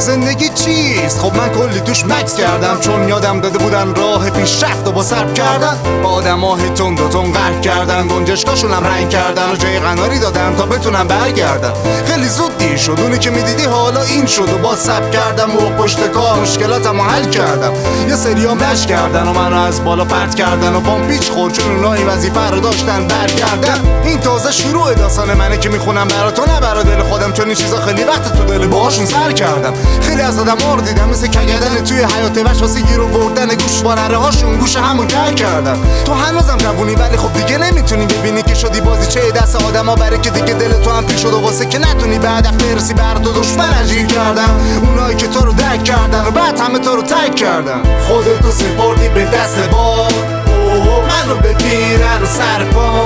زندگی چیست؟ خب من کلی توش مکس کردم، چون یادم داده بودن راه پیشرفت و با سرب کردن. با آدم‌ها تند و تند قهر کردن، گنجشکاشونم رنگ کردن و جای قناری دادن تا بتونم برگردن. خیلی زود دیر شد، اونی که میدیدی حالا این شد و با سرب کردم و پشت کار مشکلاتمو حل کردم. یه سریام لش کردن و منو از بالا پرت کردن و بام پیچ خورد، چون اونا این وظیفه رو داشتن برگردن. این تازه شروع داستان منه که میخونم برا تو نه برا دل خودم، چون این چیزا خیلی وقت تو دل باهاشون سر کردم. خیلی از آدم‌ها رو دیدم مثل کگدن توی حیات وحش واسه گیر آوردن گوش، با نره هاشون گوش همو گر کردن. تو هنوزم جوونی ولی خب دیگه نمیتونی ببینی که شدی بازیچه دست آدما، برای که دیگه دل تو هم پیر شد و واسه که نتونی به هدف برسی بر تو دشمن اجیر کردن. اونایی که تو رو درک کردن و بعد همه تو رو ترک کردن. خودتو سپردی به دست باد، منو بگیرن و سر پا.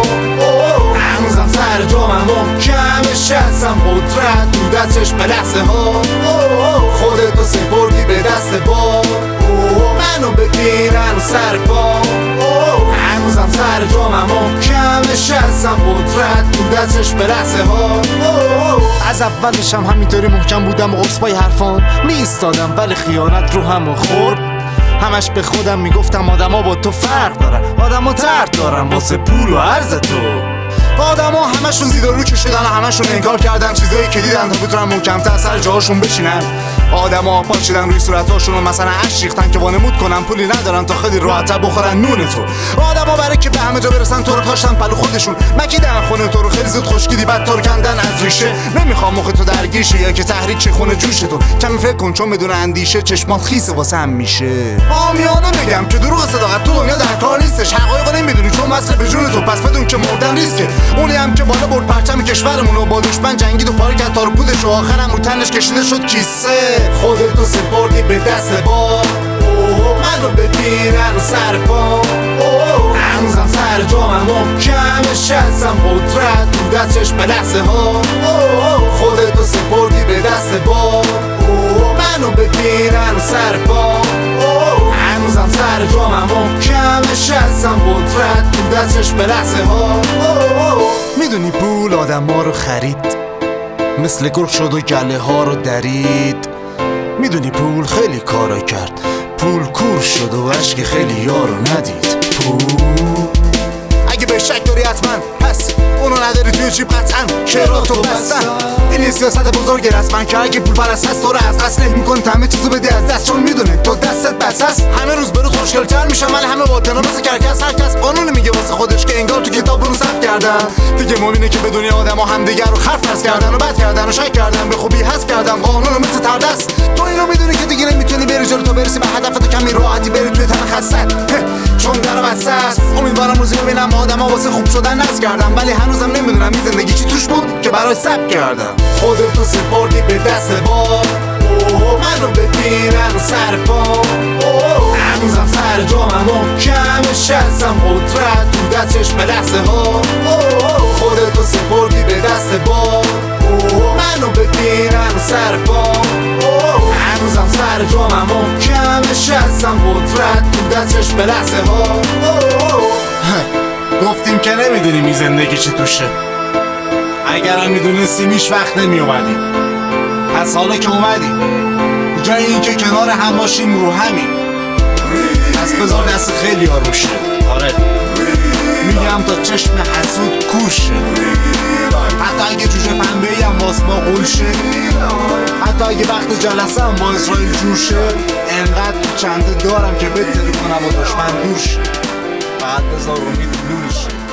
هنوزم سر جامم محکمش هستم، قدرت تو دستش به لحظه ها. خودتو سپردی به دست باد، منو بگیرن و سر پا. هنوزم سر جامم محکمش هستم، قدرت تو دستش به لحظه ها. از اولش هم همینطوری محکم بودم و قرص پای حرفام میستادم، ولی خیانت رو همو خورد. همش به خودم میگفتم آدما با تو فرق دارن، آدما درد دارن واسه پول و عرض تو. آدما همشون زیر رو کشیدن و همشون انکار کردن چیزایی که دیدن تا بتونن محکم‌تر سر جاهاشون بشینن. آدما پاشیدن روی صورتاشون و مثلا اش ریختن که وانمود کنن پولی ندارن تا خیلی راحت‌تر بخورن نون تو. آدما برای که به همه جا برسن تو رو کاشتن پلو خودشون، مکیدن خونه تو رو خیلی زود خشکیدی بعد تو رو کندن از ریشه. نمیخوام مخ تو درگیر شه یا که تحریک شه خونه جوش تو، کمی فکر کن چون بدون اندیشه چشمات خیس واسه هم میشه. عامیانه میگم که دروغ صداقت تو دنیا در کار نیستش، حقایقو نمیدونی چون واسه به جون تو، پس بدون که مردن ریسکه. اونی هم که بالا برد پرچم کشورمون و با دشمن جنگید و پاره کرد تار پودش و آخرم رو تنش کشیده شد کیسه. خودتو سپردی به دست باد، منو بگیرن و سر پا. هنوزم سر جامم محکمش هستم، قدرت تو دستش به لحظه ها. خودتو سپردی به دست باد، منو بگیرن و سر پا. هنوزم سر جامم محکمش هستم، قدرت تو دستش به لحظه ها. میدونی پول آدم ها رو خرید، مثل گرگ شد و گله ها رو درید. میدونی پول خیلی کارا کرد، پول کور شد و عشق خیلی یارو ندید. پول اگه به شک داری حتما پس اونو نداری توی جیب قطعا شعراتو بستن. این یه سیاست بزرگ رسما که اگه پول پرست هست تو رو از اصل میکن همه چیزو بدی از دست، چون میدونه تو دستت بس هست. همه روز برو خوشگل‌تر میشن ولی همه باطنا مثل کرکس، هر کس قانون میگه واسه خودش که انگار تو کتاب اونو ثبت کردن. دیگه مؤمنه که به دنیا آدما همدیگه رو خرف فرض کردن و بد کردن و شک کردن، به خوبی حذف کردن قانونو مثل تردست. تو اینو میدونی که دیگه نمیتونی بری جلو تا برسی به هدفت، کمی راحتی بری توی تن خسته چون در بسته است. امیدوارم روزی ببینم آدما واسه خوب شدن نز کردم، ولی هنوزم نمیدونم این زندگی چی توش بود که برای ثبت کردم. خودتو سپردی به دست باد، منو بگیرن و سر پا. هنوزم سر جامم محکمش هستم، قدرت تو دستش به لحظه ها. خودتو سپردی به دست باد، منو بگیرن و سر پا. هنوزم سر جامم محکمش هستم، قدرت تو دستش به لحظه ها. گفتیم که نمیدونیم این زندگی چی توشه، اگرم میدونستیم هیچ وقت نمیومدیم. پس حالا که اومدیم جای این که کنار هم باشیم رو همین، پس بذار دست خیلی ها روشه. آره میگم تا چشم حسود کوشه، حتی اگه جوجه پنبه‌ای هم باز با قولشه، حتی اگه وقت جلسه هم با اسرائیل جوشه. انقدر تو چنده دارم که بتری کنم و دشمن دوش، فقط بذار امید نورشه.